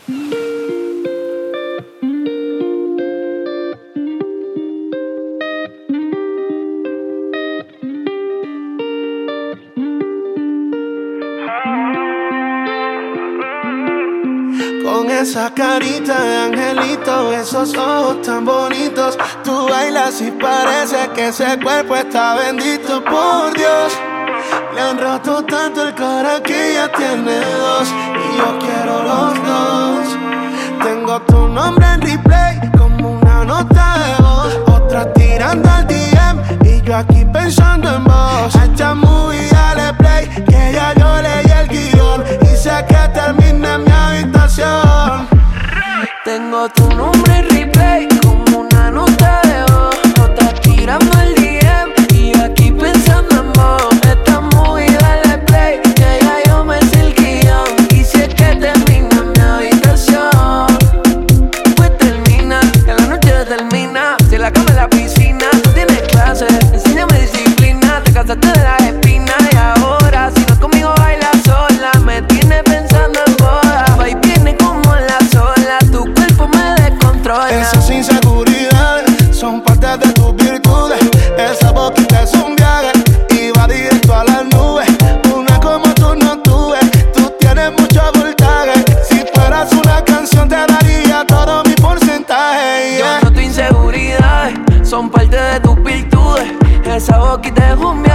Con esa carita de angelito, esos ojos tan bonitos, tú bailas y parece que ese cuerpo está bendito. Por Dios, le han roto tanto el cara que ya tiene dos, y yo quiero los dos. Tengo tu nombre en replay como una nota de voz, otra tirando al DM y yo aquí pensando en vos. A esta movie dale play, que ya yo leí el guión y sé que termina en mi habitación. Tengo tu nombre en replay como una nota de voz, otra tirando al DM y yo aquí pensando en vos. Esta movie dale play, que ya yo me sé el guión y sé que termina en mi habitación. Pues termina, que la noche termina, si la cama en la piscina. Tú tienes clase, enséñame disciplina, te cansaste de las espinas y ahora si no conmigo bailas sola, me tienes pensando en boda. Va y viene como la sola, tu cuerpo me descontrola. Esas inseguridades son parte de tus virtudes. Esa boquita es un viaje y va directo a las nubes. Una como tú no tuve, tú tienes mucho voltaje. Si fueras una canción te daría todo mi porcentaje. Yo noto inseguridades, son parte de tus virtudes. Esa boquita es un